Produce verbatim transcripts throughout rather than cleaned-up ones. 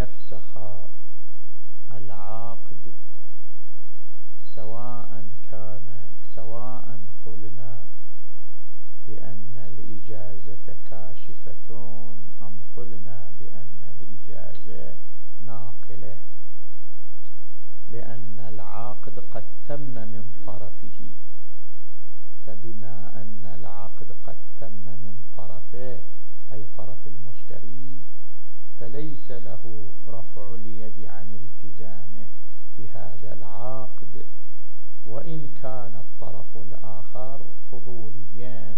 يفسخ العقد سواء كان سواء قلنا بأن الإجازة كاشفة أم قلنا بأن الإجازة ناقلة، لأن العقد قد تم من طرفه، فبما أن العقد قد تم من طرفه أي طرف المشتري، فليس له رفع اليد عن التزامه بهذا العقد، وإن كان الطرف الآخر فضوليا.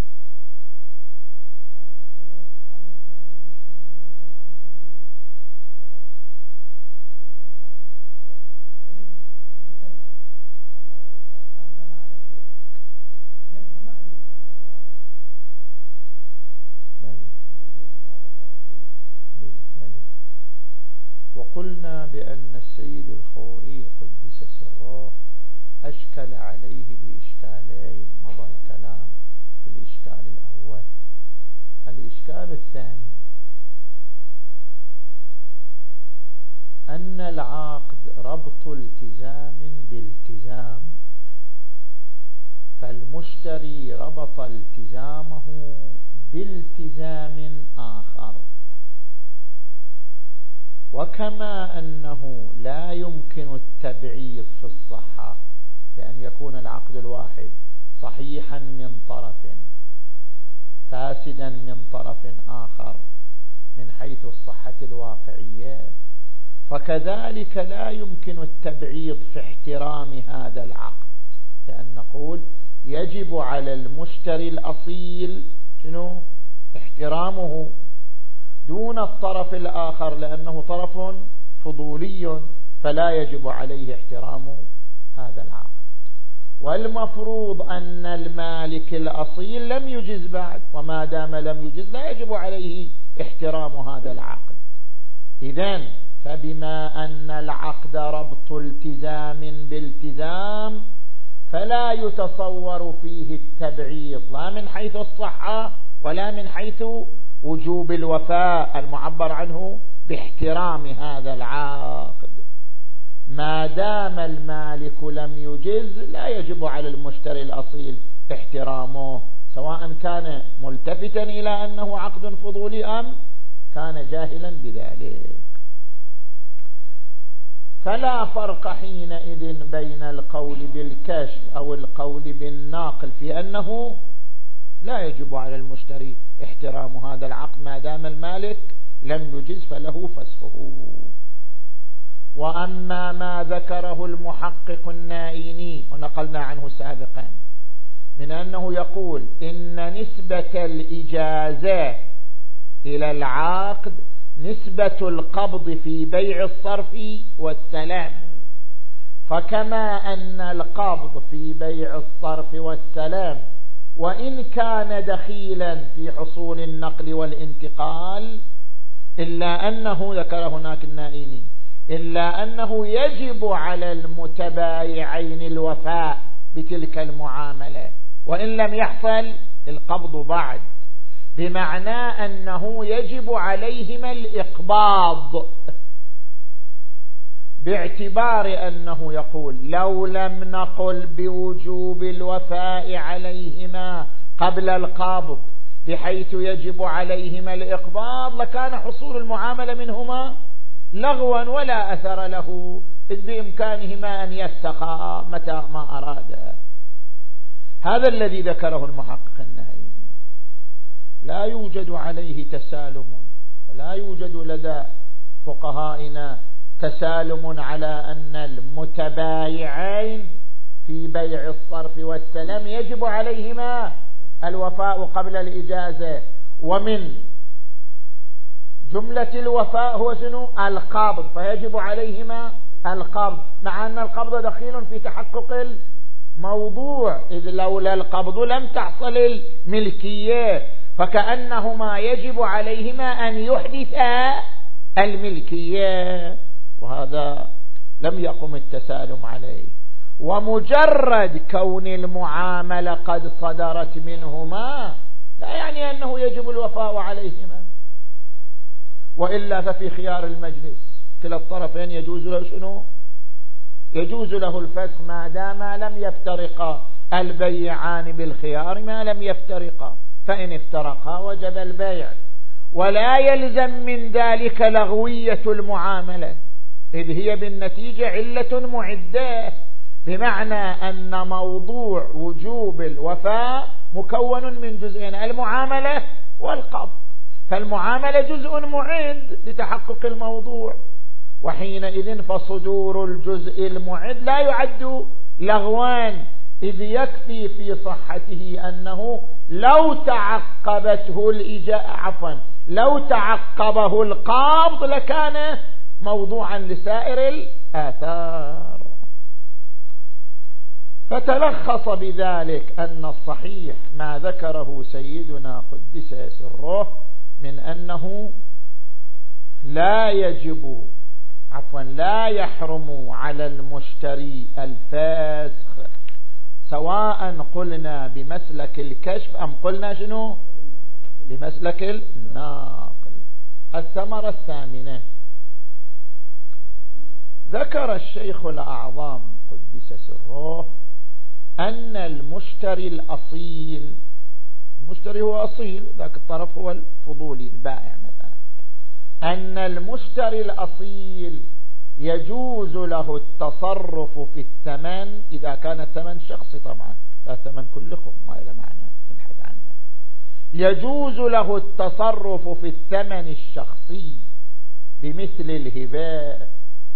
وقلنا بأن السيد الخوئي قدس سره أشكل عليه بإشكالين، مضى الكلام في الإشكال الأول. الإشكال الثاني أن العقد ربط التزام بالتزام، فالمشتري ربط التزامه بالتزام آخر، وكما أنه لا يمكن التبعيض في الصحة بأن يكون العقد الواحد صحيحا من طرف فاسدا من طرف آخر من حيث الصحة الواقعية، فكذلك لا يمكن التبعيض في احترام هذا العقد، لأن نقول يجب على المشتري الأصيل شنو؟ احترامه دون الطرف الآخر، لأنه طرف فضولي فلا يجب عليه احترام هذا العقد. والمفروض أن المالك الأصيل لم يجز بعد، وما دام لم يجز لا يجب عليه احترام هذا العقد. إذن فبما أن العقد ربط التزام بالتزام فلا يتصور فيه التبعيض، لا من حيث الصحة ولا من حيث وجوب الوفاء المعبر عنه باحترام هذا العقد. ما دام المالك لم يجز لا يجب على المشتري الأصيل احترامه، سواء كان ملتفتا إلى أنه عقد فضولي أم كان جاهلا بذلك. فلا فرق حينئذ بين القول بالكشف أو القول بالناقل في أنه لا يجب على المشتري احترام هذا العقد ما دام المالك لم يجز فله فسخه. وأما ما ذكره المحقق النائيني ونقلنا عنه سابقا من أنه يقول إن نسبة الإجازة إلى العقد نسبة القبض في بيع الصرف والسلام، فكما أن القبض في بيع الصرف والسلام وإن كان دخيلا في حصول النقل والانتقال إلا أنه ذكر هناك النائيني إلا أنه يجب على المتبايعين الوفاء بتلك المعاملة وإن لم يحصل القبض بعد، بمعنى أنه يجب عليهما الإقباض، باعتبار أنه يقول لو لم نقل بوجوب الوفاء عليهما قبل القبض بحيث يجب عليهما الإقباض لكان حصول المعاملة منهما لغوا ولا أثر له، إذ بإمكانهما أن يفسخا متى ما أرادا. هذا الذي ذكره المحقق النائي، لا يوجد عليه تسالم، ولا يوجد لدى فقهائنا تسالم على أن المتبايعين في بيع الصرف والسلام يجب عليهما الوفاء قبل الإجازة، ومن جملة الوفاء هو شنو؟ القبض، فيجب عليهما القبض، مع أن القبض دخيل في تحقق الموضوع، إذ لولا القبض لم تحصل الملكية، فكأنهما يجب عليهما أن يحدثا الملكية، وهذا لم يقم التسالم عليه. ومجرد كون المعاملة قد صدرت منهما لا يعني أنه يجب الوفاء عليهما. وإلا ففي خيار المجلس كلا الطرفين يجوز له شنو؟ يجوز له الفسخ ما دام لم يفترقا البيعان بالخيار ما لم يفترقا، فإن افترقا وجب البيع. ولا يلزم من ذلك لغوية المعاملة، إذ هي بالنتيجة علة معدة، بمعنى أن موضوع وجوب الوفاء مكون من جزئين، المعاملة والقبض، فالمعاملة جزء معد لتحقق الموضوع، وحينئذ فصدور الجزء المعد لا يعد لغوان، إذ يكفي في صحته أنه لو تعقبته الإجاءة عفوا لو تعقبه القبض لكان موضوعا لسائر الآثار. فتلخص بذلك أن الصحيح ما ذكره سيدنا قدس سره من أنه لا يجب عفوا لا يحرم على المشتري الفسخ، سواء قلنا بمسلك الكشف أم قلنا شنو بمسلك الناقل. الثمرة الثامنة، ذكر الشيخ الأعظم قدس سره أن المشتري الأصيل، المشتري هو أصيل، ذاك الطرف هو الفضولي البائع مثلا، أن المشتري الأصيل يجوز له التصرف في الثمن إذا كان الثمن شخصي، طبعا لا الثمن كلكم ما إلى معنى نبحث عنه، يجوز له التصرف في الثمن الشخصي بمثل الهباء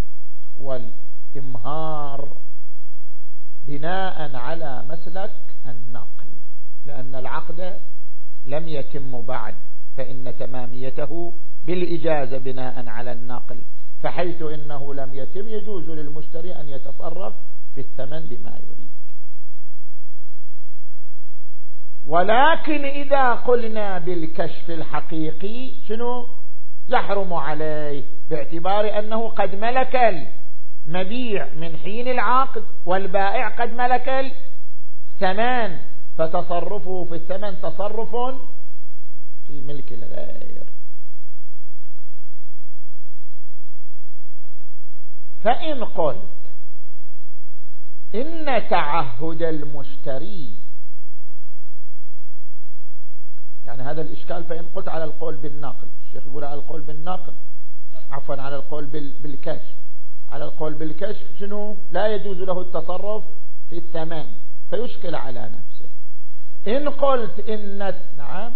والإمهار بناء على مسلك النقل، لأن العقد لم يتم بعد، فإن تماميته بالإجازة بناء على النقل، فحيث إنه لم يتم يجوز للمشتري أن يتصرف في الثمن بما يريد. ولكن إذا قلنا بالكشف الحقيقي شنو يحرم عليه، باعتبار أنه قد ملك المبيع من حين العقد والبائع قد ملك الثمن، فتصرفه في الثمن تصرف في ملك الغير. فإن قلت إن تعهد المشتري، يعني هذا الإشكال، فإن قلت على القول بالنقل، الشيخ يقول على القول بالنقل عفوا على القول بالكشف، على القول بالكشف شنو لا يجوز له التصرف في الثمن، فيشكل على نفسه. إن قلت إن نعم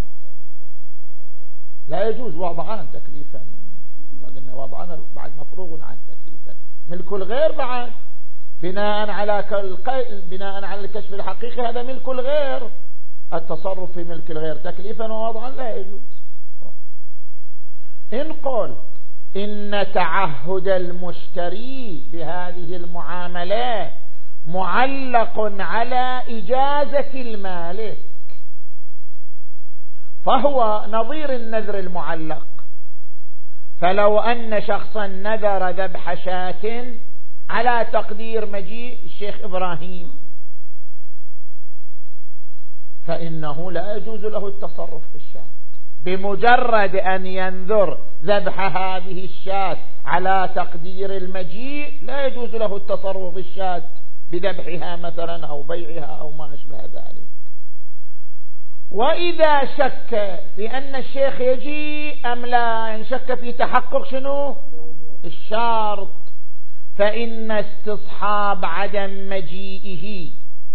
لا يجوز وضعان تكليفا، قلنا وضعان بعد مفروغ عن تكليفا، ملك الغير بعد بناء على بناء على الكشف الحقيقي هذا ملك الغير، التصرف في ملك الغير تكليفا ووضعا لا يجوز. إن قلت إن تعهد المشتري بهذه المعاملات معلق على إجازة المالك، فهو نظير النذر المعلق، فلو أن شخصا نذر ذبح شاة على تقدير مجيء الشيخ إبراهيم، فإنه لا يجوز له التصرف في الشاة، بمجرد أن ينذر ذبح هذه الشاة على تقدير المجيء لا يجوز له التصرف في الشاة بذبحها مثلا أو بيعها أو ما أشبه ذلك. وإذا شك في أن الشيخ يجيء أم لا، إن شك في تحقق شنو الشرط، فإن استصحاب عدم مجيئه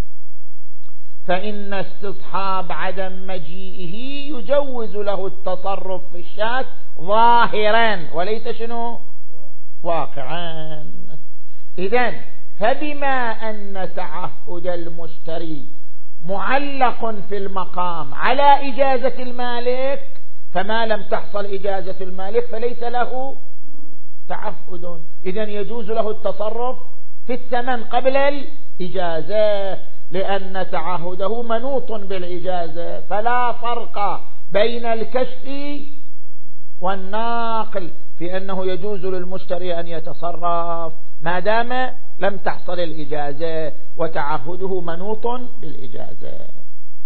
فإن استصحاب عدم مجيئه يجوز له التصرف في الشاة ظاهرا وليس شنو واقعا. إذن فبما أن تعهد المشتري معلق في المقام على إجازة المالك، فما لم تحصل إجازة المالك فليس له تعهد، إذن يجوز له التصرف في الثمن قبل الإجازة، لأن تعهده منوط بالإجازة، فلا فرق بين الكشف والناقل في أنه يجوز للمشتري أن يتصرف ما دام لم تحصل الإجازة وتعهده منوط بالإجازة.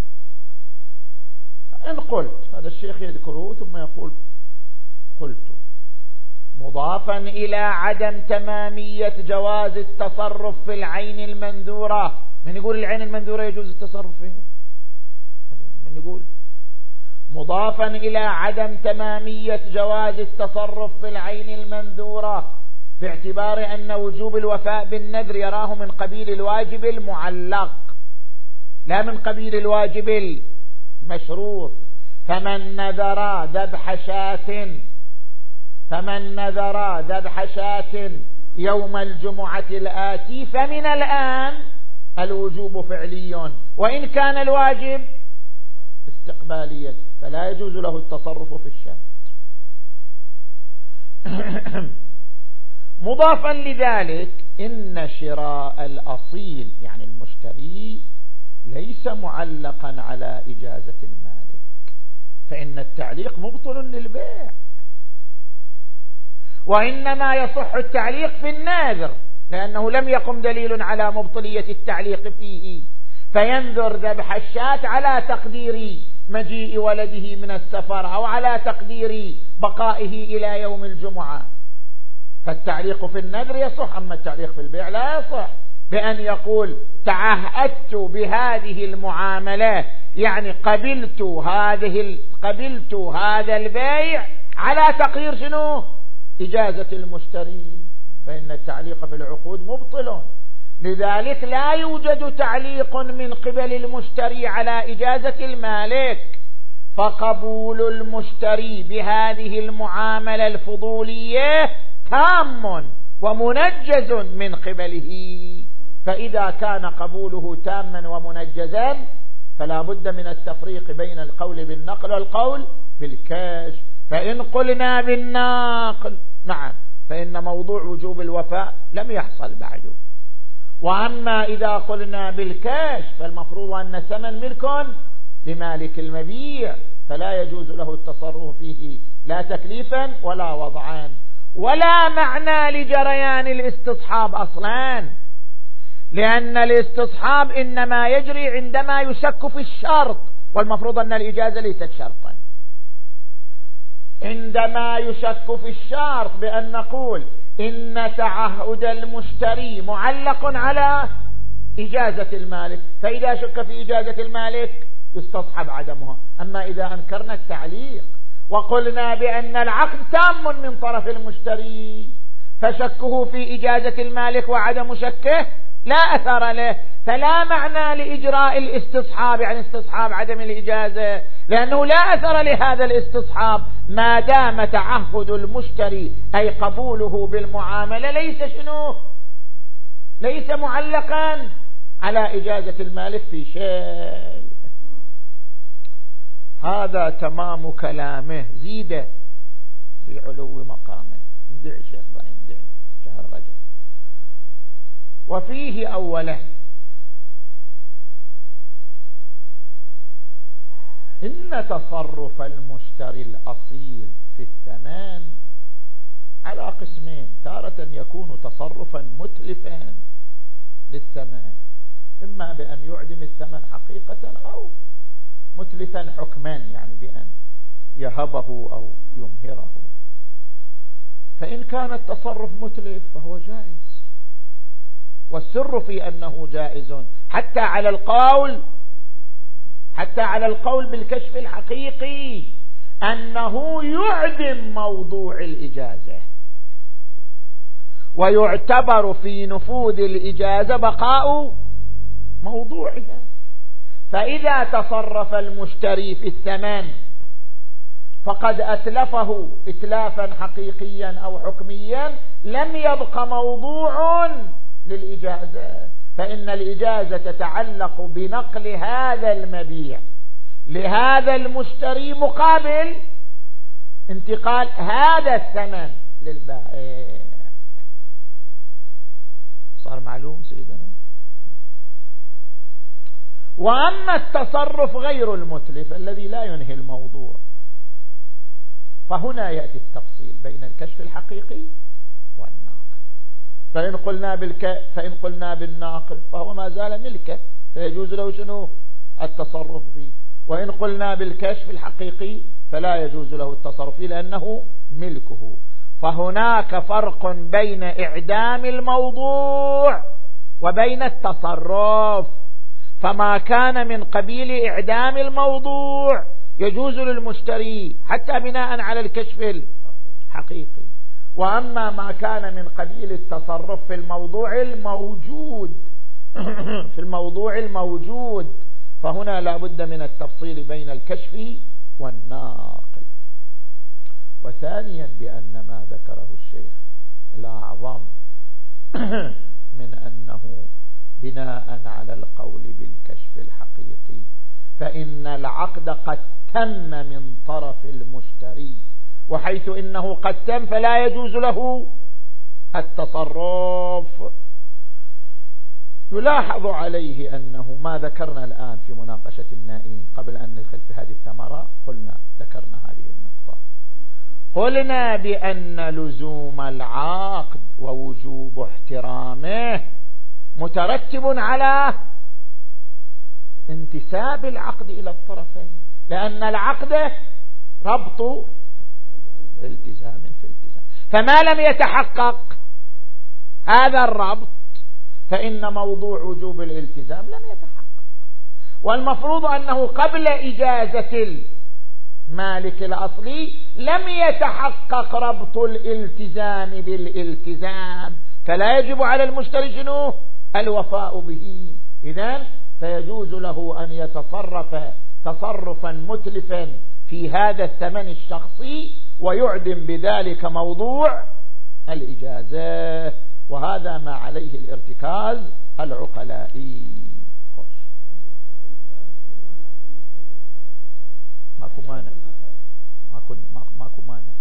إن قلت، هذا الشيخ يذكره ثم يقول قلت مضافا إلى عدم تمامية جواز التصرف في العين المنذورة. من يقول العين المنذورة يجوز التصرف فيها؟ من يقول؟ مضافا إلى عدم تمامية جواز التصرف في العين المنذورة باعتبار أن وجوب الوفاء بالنذر يراه من قبيل الواجب المعلق لا من قبيل الواجب المشروط. فمن نذر ذبح شاة فمن نذر ذبح شاة يوم الجمعة الآتي فمن الآن الوجوب فعلي وإن كان الواجب استقباليا، فلا يجوز له التصرف في الشاة. مضافا لذلك إن شراء الأصيل يعني المشتري ليس معلقا على إجازة المالك، فإن التعليق مبطل للبيع، وإنما يصح التعليق في الناذر لأنه لم يقم دليل على مبطلية التعليق فيه، فينذر ذبح الشاة على تقدير مجيء ولده من السفر أو على تقدير بقائه إلى يوم الجمعة، فالتعليق في النذر يصح. أما التعليق في البيع لا يصح، بأن يقول تعهدت بهذه المعاملة يعني قبلت هذه قبلت هذا البيع على تقدير شنو؟ إجازة المشتري، فإن التعليق في العقود مبطل. لذلك لا يوجد تعليق من قبل المشتري على إجازة المالك، فقبول المشتري بهذه المعاملة الفضولية تام ومنجز من قبله. فإذا كان قبوله تاما ومنجزا فلا بد من التفريق بين القول بالنقل والقول بالكشف. فإن قلنا بالنقل نعم فإن موضوع وجوب الوفاء لم يحصل بعده، وأما إذا قلنا بالكشف فالمفروض أن ثمن ملك لمالك المبيع، فلا يجوز له التصرف فيه لا تكليفا ولا وضعا ولا معنى لجريان الاستصحاب أصلا، لأن الاستصحاب إنما يجري عندما يشك في الشرط، والمفروض أن الإجازة ليست شرطا. عندما يشك في الشرط بأن نقول إن تعهد المشتري معلق على إجازة المالك، فإذا شك في إجازة المالك يستصحب عدمها. أما إذا أنكرنا التعليق وقلنا بأن العقد تام من طرف المشتري فشكه في إجازة المالك وعدم شكه لا أثر له، فلا معنى لإجراء الاستصحاب يعني استصحاب عدم الإجازة، لأنه لا أثر لهذا الاستصحاب ما دام تعهد المشتري أي قبوله بالمعاملة ليس شنو ليس معلقا على إجازة المالك في شيء. هذا تمام كلامه، زيد في علو مقامه. ندعي شيخ ضعين ندعي شهر رجب. وفيه أولا إن تصرف المشتري الأصيل في الثمن على قسمين، تارة يكون تصرفا متلفا للثمن، إما بأن يعدم الثمن حقيقة أو متلفا حكما يعني بأن يهبه أو يمهره. فإن كان التصرف متلف فهو جائز، والسر في أنه جائز حتى على القول حتى على القول بالكشف الحقيقي أنه يعدم موضوع الإجازة، ويعتبر في نفوذ الإجازة بقاء موضوعها. فإذا تصرف المشتري في الثمن فقد أتلفه إتلافا حقيقيا أو حكميا لم يبق موضوع للإجازة، فإن الإجازة تتعلق بنقل هذا المبيع لهذا المشتري مقابل انتقال هذا الثمن للبائع. صار معلوم سيدنا؟ وأما التصرف غير المتلف الذي لا ينهي الموضوع فهنا يأتي التفصيل بين الكشف الحقيقي والناقل. فإن قلنا بالك فإن قلنا بالناقل فهو ما زال ملكه فيجوز له شنو التصرف فيه، وإن قلنا بالكشف الحقيقي فلا يجوز له التصرف فيه لأنه ملكه. فهناك فرق بين إعدام الموضوع وبين التصرف. فما كان من قبيل إعدام الموضوع يجوز للمشتري حتى بناء على الكشف الحقيقي، وأما ما كان من قبيل التصرف في الموضوع الموجود في الموضوع الموجود فهنا لا بد من التفصيل بين الكشف والناقل. وثانيا بأن ما ذكره الشيخ الأعظم من أنه بناء على القول بالكشف الحقيقي فإن العقد قد تم من طرف المشتري، وحيث إنه قد تم فلا يجوز له التصرف. يلاحظ عليه أنه ما ذكرنا الآن في مناقشة النائين قبل أن ندخل في هذه الثمرة، قلنا ذكرنا هذه النقطة، قلنا بأن لزوم العقد ووجوب احترامه مترتب على انتساب العقد إلى الطرفين، لأن العقد ربط التزام في التزام، فما لم يتحقق هذا الربط فإن موضوع وجوب الالتزام لم يتحقق. والمفروض أنه قبل إجازة المالك الأصلي لم يتحقق ربط الالتزام بالالتزام، فلا يجب على المشتري شنو؟ الوفاء به. إذن فيجوز له أن يتصرف تصرفا متلفا في هذا الثمن الشخصي ويعدم بذلك موضوع الإجازة، وهذا ما عليه الارتكاز العقلائي. خوش ماكو مانع، ماكو ماكو مانع،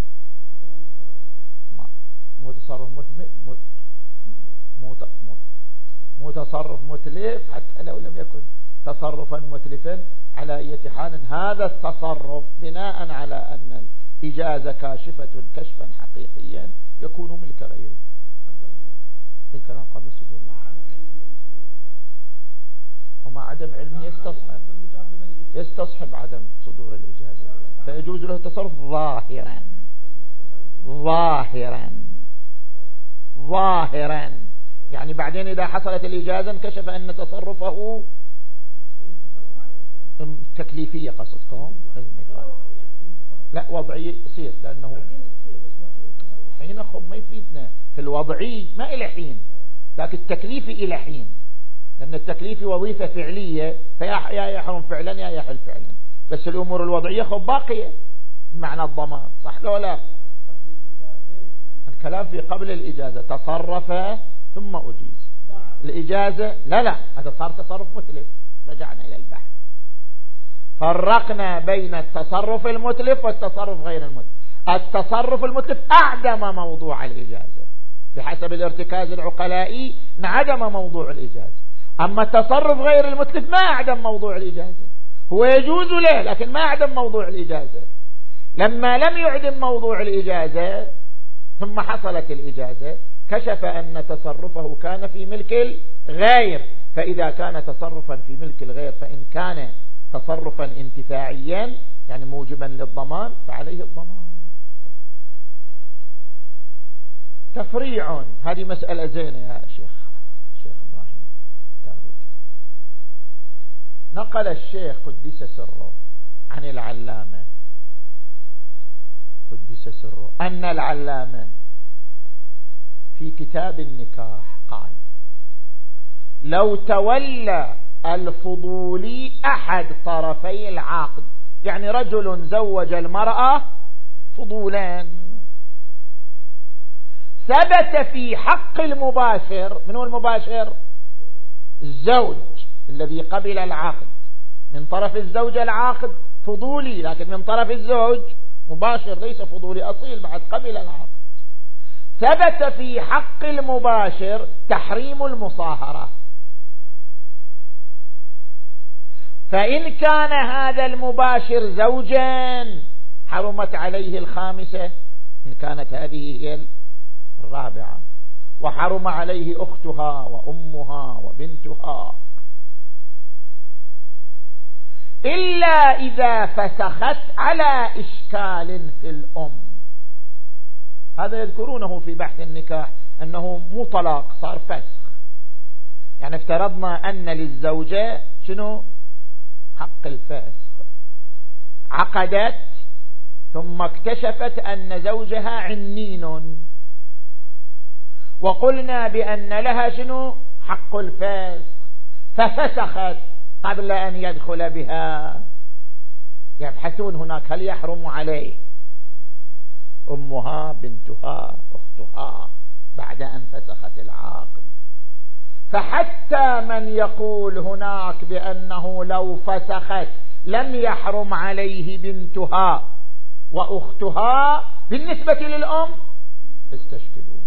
مو تصرف مو مو مو تصرف متلف حتى لو لم يكن تصرفا متلفا. على أي حال هذا التصرف بناء على أن الإجازة كاشفة كشفا حقيقيا يكون ملك غيره. الكلام قبل الصدور ومع عدم علمه يستصحب يستصحب عدم صدور الإجازة، فيجوز له التصرف ظاهرا ظاهرا ظاهرا يعني بعدين إذا حصلت الإجازة انكشف أن تصرفه تكليفية قصدكم؟ لا وضعي يصير، لأنه حين خب ما يفيدنا في الوضعي ما إلى حين، لكن التكليفي إلى حين، لأن التكليفي وظيفة فعلية فيا يحرم فعلا يا يحل فعلا، بس الأمور الوضعية خب باقية بمعنى الضمان، صح لو لا؟ الكلام في قبل الإجازة تصرف ثم أجيز، الإجازة لا لا هذا صار تصرف متلف. رجعنا إلى البحث فرقنا بين التصرف المتلف والتصرف غير المتلف. التصرف المتلف أعدم موضوع الإجازة بحسب الارتكاز العقلائي، انعدم موضوع الإجازة. أما التصرف غير المتلف ما أعدم موضوع الإجازة، هو يجوز له لكن ما أعدم موضوع الإجازة. لما لم يعدم موضوع الإجازة ثم حصلت الإجازة كشف أن تصرفه كان في ملك الغير، فإذا كان تصرفا في ملك الغير فإن كان تصرفا انتفاعيا يعني موجبا للضمان فعليه الضمان. تفريع، هذه مسألة زينة يا شيخ شيخ إبراهيم تابوتي. نقل الشيخ قدس سره عن العلامة قدس سره أن العلامة في كتاب النكاح قال: لو تولى الفضولي أحد طرفي العقد، يعني رجل زوج المرأة فضولان، ثبت في حق المباشر، من هو المباشر؟ الزوج الذي قبل العقد، من طرف الزوجة العقد فضولي لكن من طرف الزوج مباشر ليس فضولي أصيل بعد قبل العقد. ثبت في حق المباشر تحريم المصاهرة، فإن كان هذا المباشر زوجا حرمت عليه الخامسة إن كانت هذه هي الرابعة، وحرم عليه أختها وأمها وبنتها، إلا إذا فسخت على إشكال في الأم. هذا يذكرونه في بحث النكاح أنه مو طلاق، صار فسخ. يعني افترضنا أن للزوجة شنو؟ حق الفسخ. عقدت ثم اكتشفت أن زوجها عنين، وقلنا بأن لها شنو؟ حق الفسخ، ففسخت قبل أن يدخل بها. يبحثون هناك هل يحرم عليه أمها، بنتها، أختها بعد أن فسخت العقد. فحتى من يقول هناك بأنه لو فسخت لم يحرم عليه بنتها وأختها، بالنسبة للأم استشكلوا.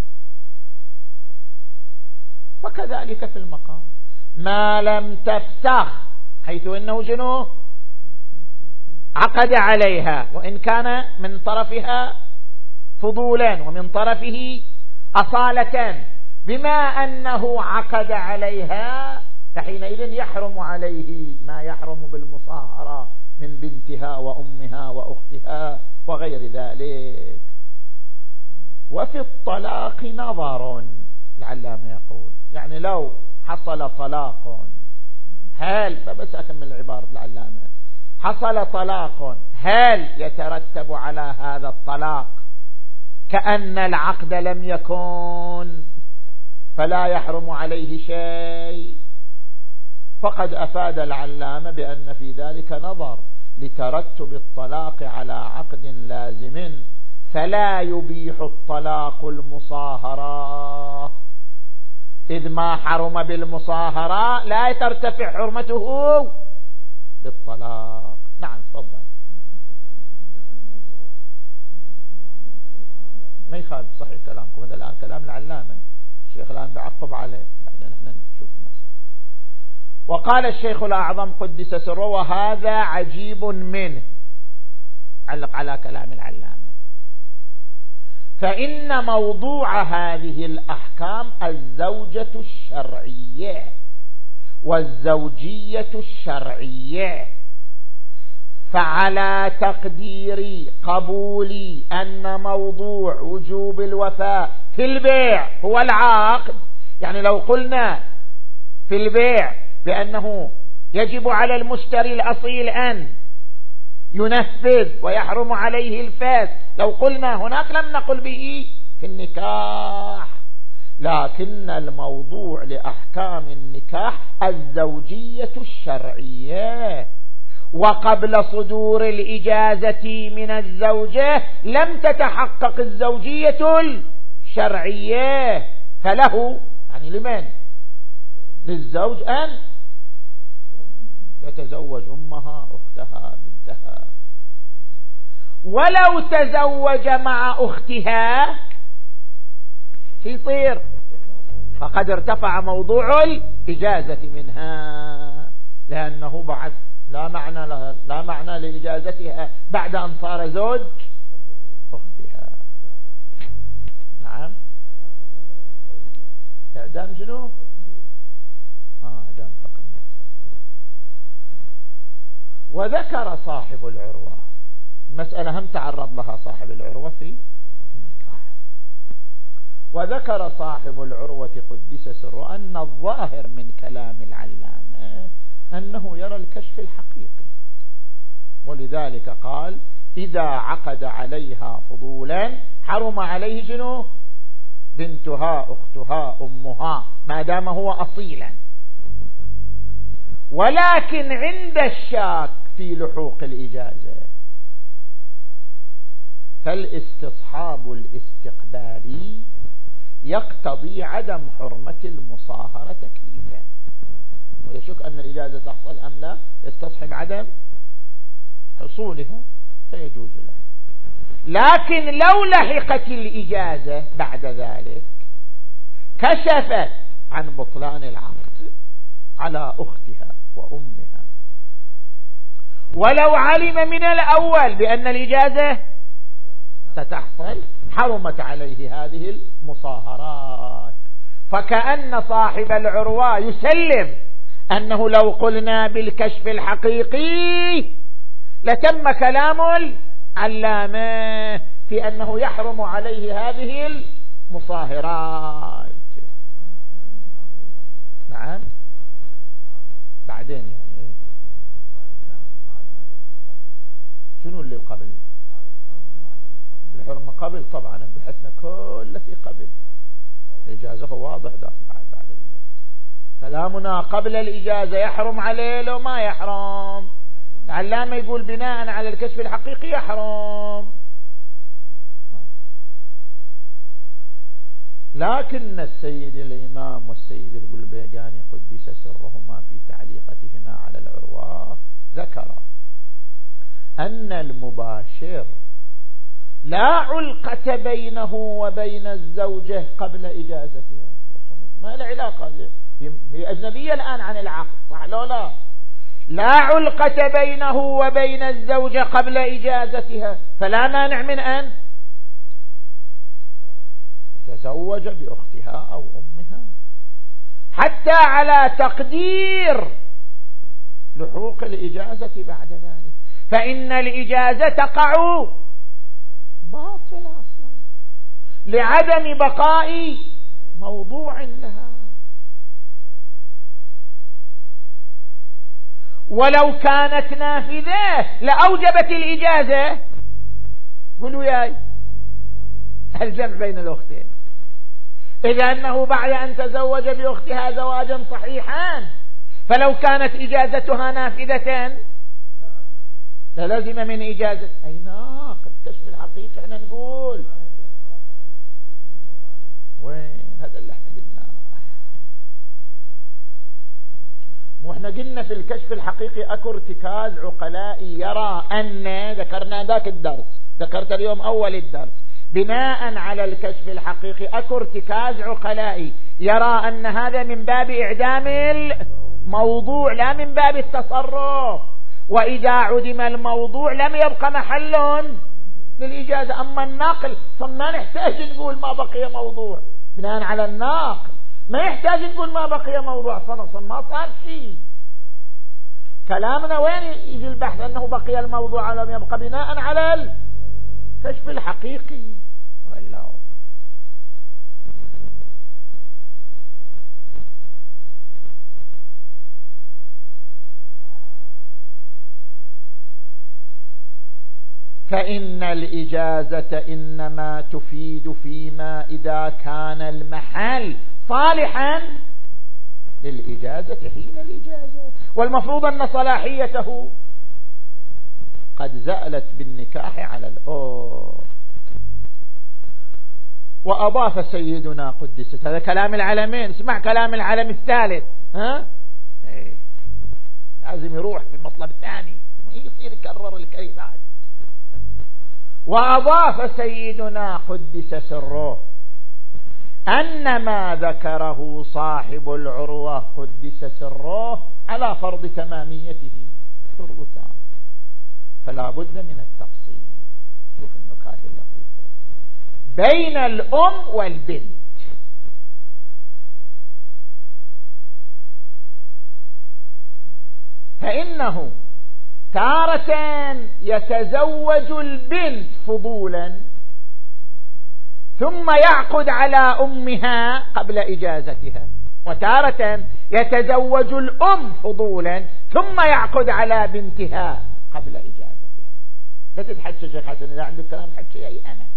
وكذلك في المقام ما لم تفسخ، حيث إنه جنو عقد عليها، وإن كان من طرفها فضولا ومن طرفه أصالة، بما أنه عقد عليها فحينئذ يحرم عليه ما يحرم بالمصاهرة من بنتها وأمها وأختها وغير ذلك. وفي الطلاق نظر، العلامة يقول يعني لو حصل طلاق، هل فبس أكمل العبارة العلامة، حصل طلاق هل يترتب على هذا الطلاق كأن العقد لم يكن فلا يحرم عليه شيء؟ فقد أفاد العلامة بأن في ذلك نظر لترتب الطلاق على عقد لازم، فلا يبيح الطلاق المصاهرة، إذ ما حرم بالمصاهرة لا ترتفع حرمته بالطلاق. نعم تفضل. ما يخالف، صحيح كلامكم، هذا الآن كلام العلامة، الشيخ الآن بعقب عليه، بعدين احنا نشوف المسألة. وقال الشيخ الأعظم قدس سره: وهذا عجيب منه، علق على كلام العلامة، فإن موضوع هذه الأحكام الزوجة الشرعية والزوجية الشرعية، فعلى تقدير قبول أن موضوع وجوب الوفاء في البيع هو العقد، يعني لو قلنا في البيع بأنه يجب على المشتري الأصيل أن ينفذ ويحرم عليه الفاسد، لو قلنا هناك لم نقل به في النكاح، لكن الموضوع لأحكام النكاح الزوجية الشرعية، وقبل صدور الإجازة من الزوجة لم تتحقق الزوجية الشرعية، فله يعني لمن؟ للزوج أن يتزوج أمها، أختها، بنتها. ولو تزوج مع أختها يصير فقد ارتفع موضوع الإجازة منها، لأنه بعد لا معنى لها، لا معنى لإجازتها بعد أن صار زوج أختها. نعم. إعدام شنو؟ آه إعدام فقط. وذكر صاحب العروة، المسألة هم تعرض لها صاحب العروة في النكاح، وذكر صاحب العروة قدس سره أن الظاهر من كلام العلامة أنه يرى الكشف الحقيقي، ولذلك قال: إذا عقد عليها فضولا حرم عليه شنو؟ بنتها، أختها، أمها، ما دام هو أصيلا. ولكن عند الشاك في لحوق الإجازة فالاستصحاب الاستقبالي يقتضي عدم حرمة المصاهرة تكليفا، ويشك أن الإجازة تحصل أم لا، يستصحب عدم حصولها فيجوز له. لكن لو لحقت الإجازة بعد ذلك كشفت عن بطلان العقد على أختها وأمها، ولو علم من الأول بأن الإجازة ستحصل حرمت عليه هذه المصاهرات. فكأن صاحب العروة يسلم أنه لو قلنا بالكشف الحقيقي لتم كلام العلامة، في أنه يحرم عليه هذه المصاهرات. نعم بعدين يعني إيه؟ شنو اللي قبل الحرمة؟ قبل طبعا بحثنا كله في قبل الإجازة، واضح ده بعد بعد الإجازة. كلامنا قبل الإجازة يحرم عليه لو ما يحرم. العلامة يقول بناء على الكشف الحقيقي يحرم، لكن السيد الإمام والسيد القلبيقاني قدس سرهما في تعليقتهما على العروة ذكر أن المباشر لا علقة بينه وبين الزوجة قبل إجازتها، ما له علاقة، هي أجنبية الآن عن العقد، صح لو لا؟ لا علقة بينه وبين الزوجة قبل إجازتها، فلا مانع من أن يتزوج بأختها أو أمها، حتى على تقدير لحوق الإجازة بعد ذلك، فإن الإجازة تقع باطلة أصلا لعدم بقاء موضوع لها. ولو كانت نافذة لأوجبت الإجازة. قولوا ياي الجمع بين الأختين، إذا أنه بعد أن تزوج بأختها زواجا صحيحا، فلو كانت إجازتها نافذة للزم من إجازة أي ناقل كشف الحقيقي. احنا نقول وين هذا اللي احنا قلناه؟ مو احنا قلنا في الكشف الحقيقي اكو ارتكاز عقلائي يرى أن، ذكرنا ذاك الدرس، ذكرت اليوم أول الدرس، بناء على الكشف الحقيقي اكو ارتكاز عقلائي يرى أن هذا من باب إعدام الموضوع لا من باب التصرف، وإذا عدم الموضوع لم يبقى محل للإجازة. أما الناقل فما نحتاج نقول ما بقي موضوع، بناء على الناقل ما يحتاج نقول ما بقي موضوع، صنصا ما صار شيء. كلامنا وين يجي البحث أنه بقي الموضوع لم يبقى؟ بناء على الكشف الحقيقي. والله فإن الإجازة إنما تفيد فيما إذا كان المحل صالحا للإجازة حين الإجازة، والمفروض أن صلاحيته قد زالت بالنكاح على الأخت. وأضاف سيدنا قدست، هذا كلام العلمين، اسمع كلام العلم الثالث، ها ايه لازم يروح في مطلب ثاني يصير يكرر الكلمات. وأضاف سيدنا قدس سره أن ما ذكره صاحب العروة قدس سره على فرض تماميته شروطان، فلا بد من التفصيل. شوف النكات اللطيفة بين الأم والبنت. فإنه تارة يتزوج البنت فضولا ثم يعقد على أمها قبل إجازتها، وتارة يتزوج الأم فضولا ثم يعقد على بنتها قبل إجازتها. لا تتحدث شيخ حسن، إذا عندك كلام حكي أي أنا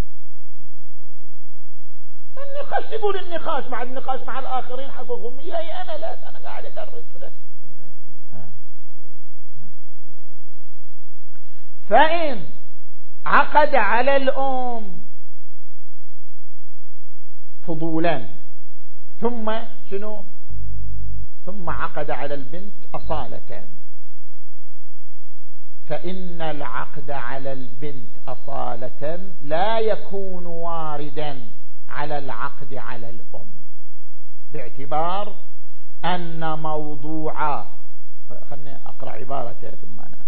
النقاش، تقول النقاش مع النقاش مع الآخرين حقوقهم أي أنا، لا أنا قاعد أدرس له. فإن عقد على الأم فضولا ثم شنو ثم عقد على البنت أصالة، فإن العقد على البنت أصالة لا يكون واردا على العقد على الأم، باعتبار أن موضوع، خلني أقرأ عبارته ثم أنا،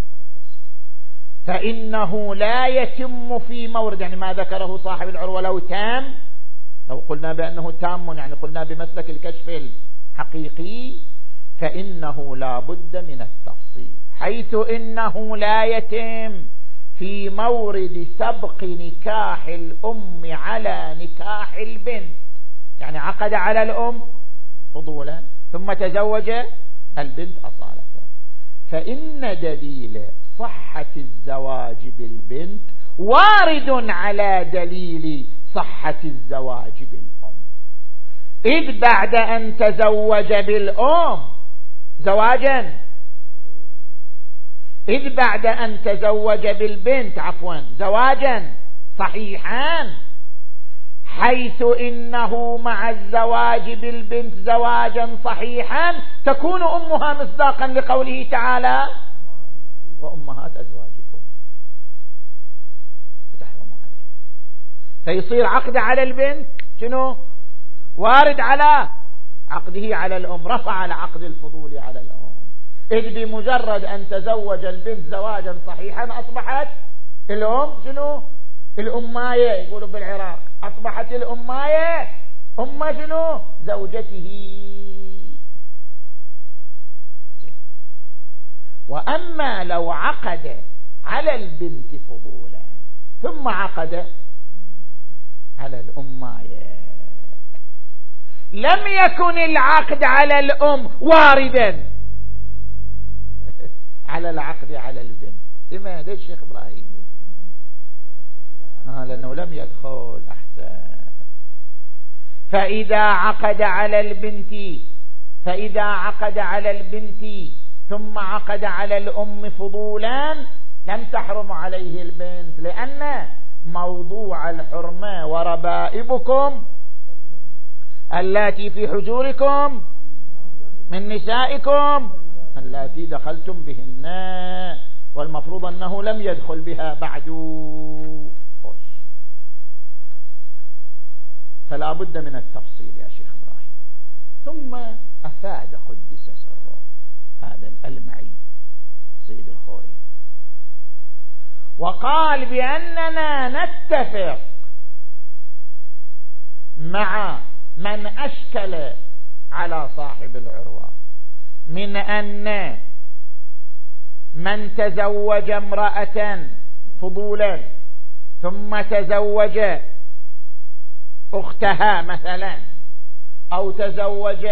فإنه لا يتم في مورد، يعني ما ذكره صاحب العروة لو تام، لو قلنا بأنه تام يعني قلنا بمسلك الكشف الحقيقي، فإنه لا بد من التفصيل، حيث إنه لا يتم في مورد سبق نكاح الأم على نكاح البنت، يعني عقد على الأم فضولا ثم تزوج البنت أصالة، فإن دليل صحة الزواج بالبنت وارد على دليل صحة الزواج بالأم، إذ بعد أن تزوج بالأم زواجا إذ بعد أن تزوج بالبنت عفوا زواجا صحيحا، حيث إنه مع الزواج بالبنت زواجا صحيحا تكون أمها مصداقا لقوله تعالى وأمهات أزواجكم فتحرموا عليه، فيصير عقد على البنت شنو وارد على عقده على الأم، رفع العقد الفضولي على الأم، إذ بمجرد أن تزوج البنت زواجا صحيحا أصبحت الأم شنو الأماية، يقولوا بالعراق أصبحت الأماية أم شنو زوجته. وأما لو عقد على البنت فضولا ثم عقد على الأماية لم يكن العقد على الأم واردا على العقد على البنت. لماذا الشيخ إبراهيم؟ آه لأنه لم يدخل. أحسن. فإذا عقد على البنت فإذا عقد على البنت ثم عقد على الأم فضولا لم تحرم عليه البنت، لأن موضوع الحرمة وربائبكم اللاتي في حجوركم من نسائكم اللاتي دخلتم بهن، والمفروض أنه لم يدخل بها بعد، فلا بد من التفصيل يا شيخ إبراهيم. ثم أفاد قدس سره هذا الألمعي سيد الخوي وقال بأننا نتفق مع من أشكل على صاحب العروة من أن من تزوج امرأة فضولا ثم تزوج أختها مثلا أو تزوج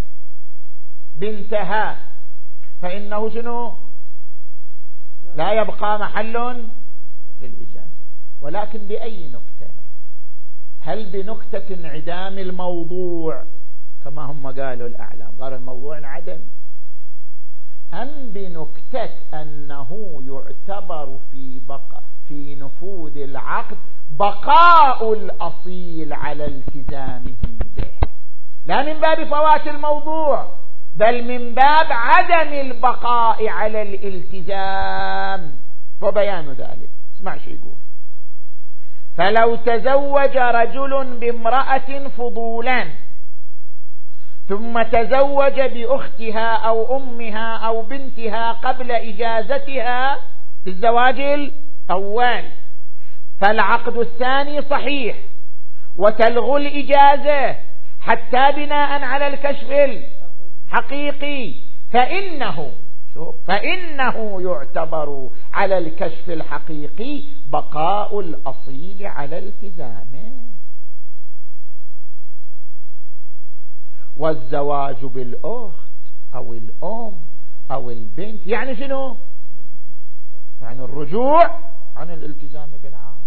بنتها فإنه شنو لا يبقى محل للإجازة. ولكن بأي نكتة؟ هل بنكتة انعدام الموضوع كما هم قالوا الأعلام، قالوا الموضوع انعدم، أم بنكتة أنه يعتبر في بقى في نفوذ العقد بقاء الأصيل على التزامه به، لا من باب فوات الموضوع بل من باب عدم البقاء على الالتزام. وبيان ذلك اسمع شو يقول: فلو تزوج رجل بامرأة فضولا ثم تزوج بأختها أو أمها أو بنتها قبل إجازتها بالزواج الأول، فالعقد الثاني صحيح وتلغو الإجازة حتى بناء على الكشف الحقيقي، فإنه شوف فإنه يعتبر على الكشف الحقيقي بقاء الأصيل على التزامه. والزواج بالأخت أو الأم أو البنت يعني شنو؟ يعني الرجوع عن الالتزام بالعقد،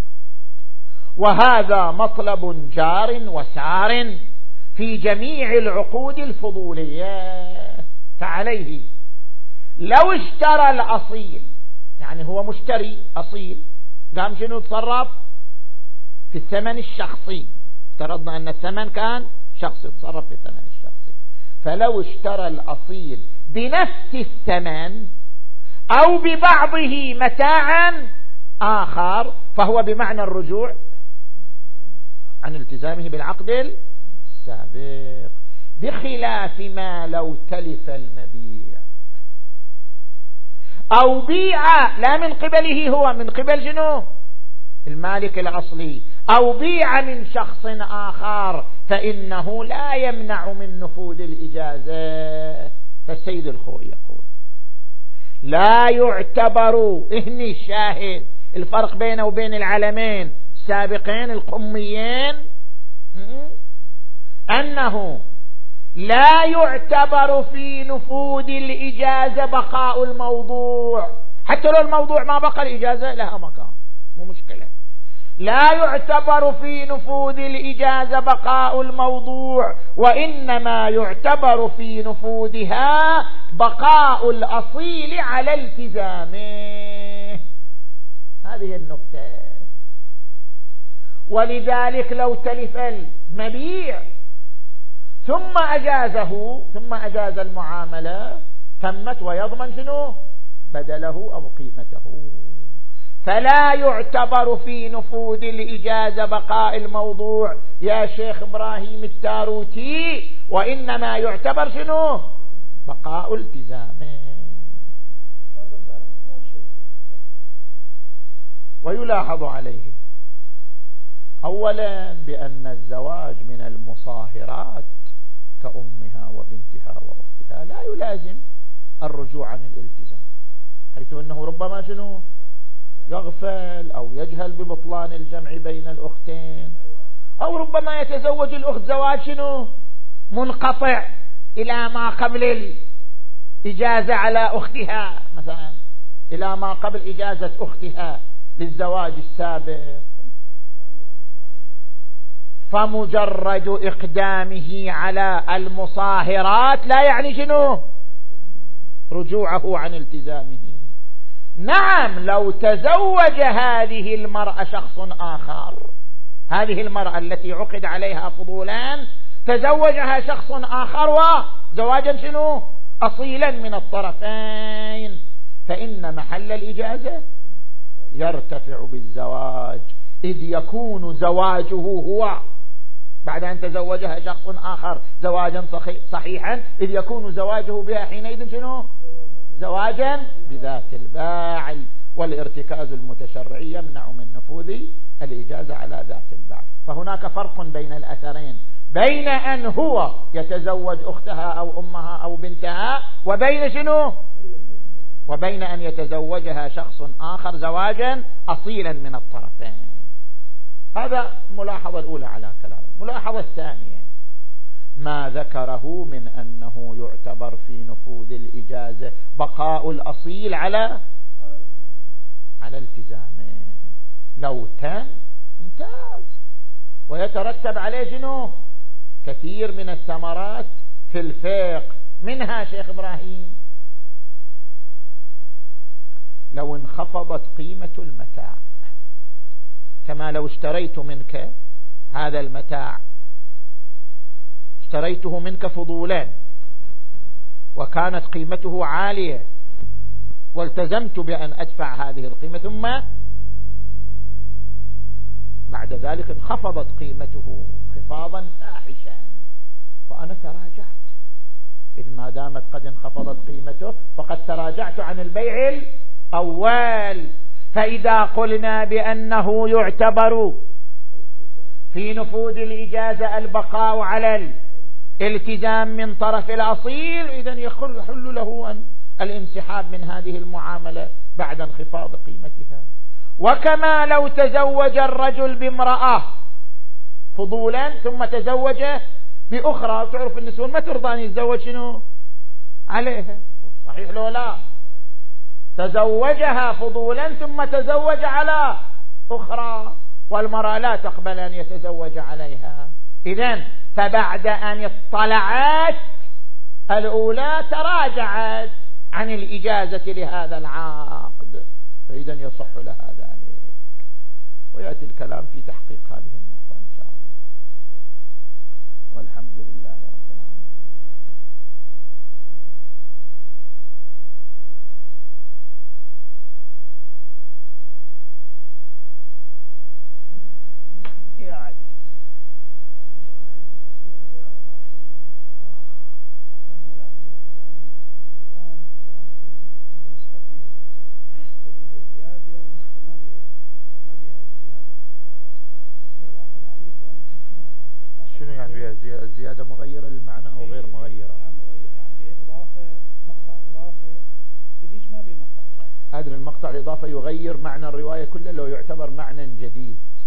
وهذا مطلب جار وسار في جميع العقود الفضولية. فعليه لو اشترى الأصيل، يعني هو مشتري أصيل، قام شنو تصرف في الثمن الشخصي، افترضنا أن الثمن كان شخص يتصرف في الثمن الشخصي، فلو اشترى الأصيل بنفس الثمن أو ببعضه متاعا آخر فهو بمعنى الرجوع عن التزامه بالعقد السابق، بخلاف ما لو تلف المبيع أو بيع لا من قبله هو، من قبل شنو؟ المالك الأصلي، أو بيع من شخص آخر، فإنه لا يمنع من نفوذ الإجازة. فالسيد الخوي يقول: لا يعتبر، إهني الشاهد، الفرق بينه وبين العلمين السابقين القميين أنه لا يعتبر في نفوذ الإجازة بقاء الموضوع، حتى لو الموضوع ما بقى الإجازة لها مكان مو مشكلة. لا يعتبر في نفوذ الإجازة بقاء الموضوع، وإنما يعتبر في نفوذها بقاء الأصيل على التزامه. هذه النكتة. ولذلك لو تلف المبيع ثم أجازه ثم أجاز المعاملة تمت ويضمن شنو؟ بدله أو قيمته. فلا يعتبر في نفوذ الإجازة بقاء الموضوع يا شيخ إبراهيم التاروتي، وإنما يعتبر شنو؟ بقاء التزامه. ويلاحظ عليه أولا بأن الزواج من المصاهرات كأمها وبنتها وأختها لا يلازم الرجوع عن الالتزام، حيث أنه ربما شنو يغفل أو يجهل ببطلان الجمع بين الأختين، أو ربما يتزوج الأخت زواج شنو منقطع إلى ما قبل الإجازة على أختها، مثلا إلى ما قبل إجازة أختها للزواج السابق. فمجرد إقدامه على المصاهرات لا يعني شنو رجوعه عن التزامه. نعم لو تزوج هذه المرأة شخص آخر، هذه المرأة التي عقد عليها فضولان تزوجها شخص آخر وزواجا شنو أصيلا من الطرفين، فإن محل الإجازة يرتفع بالزواج، إذ يكون زواجه هو بعد أن تزوجها شخص آخر زواجا صحيحا، إذ يكون زواجه بها حينئذ شنو زواجا بذات الباعل، والارتكاز المتشرعي يمنع من نفوذ الإجازة على ذات الباعل. فهناك فرق بين الأثرين، بين أن هو يتزوج أختها أو أمها أو بنتها، وبين شنو وبين أن يتزوجها شخص آخر زواجا أصيلا من الطرفين. هذا الملاحظة الأولى على كلامه. الملاحظة الثانية ما ذكره من أنه يعتبر في نفوذ الإجازة بقاء الأصيل على على التزامه. لو تم ممتاز، ويترتب عليه شنو كثير من الثمرات في الفقه. منها شيخ إبراهيم لو انخفضت قيمة المتاع، كما لو اشتريت منك هذا المتاع، اشتريته منك فضولا وكانت قيمته عالية والتزمت بأن أدفع هذه القيمة، ثم بعد ذلك انخفضت قيمته انخفاضا فاحشا وأنا تراجعت، إذ ما دامت قد انخفضت قيمته فقد تراجعت عن البيع الأول. فإذا قلنا بأنه يعتبر في نفوذ الإجازة البقاء على الالتزام من طرف الأصيل، إذن يحل له أن الانسحاب من هذه المعاملة بعد انخفاض قيمتها. وكما لو تزوج الرجل بامرأة فضولا ثم تزوج بأخرى، تعرف النسوان ما ترضى أن يتزوج شنو عليها، صحيح لو لا؟ تزوجها فضولا ثم تزوج على أخرى، والمرأة لا تقبل أن يتزوج عليها. إذن فبعد أن اطلعت الأولى تراجعت عن الإجازة لهذا العقد، فإذن يصح لها ذلك. ويأتي الكلام في تحقيق هذه النقطة إن شاء الله. والحمد لله رب العالمين. يعني شنو يعني بها الزيادة مغيرة للمعنى أو غير مغيرة؟ لا مغيرة، يعني بها إضافة مقطع إضافة بديش ما بها مقطع إضافة. أدري المقطع الإضافة يغير معنى الرواية كله لو يعتبر معنى جديد.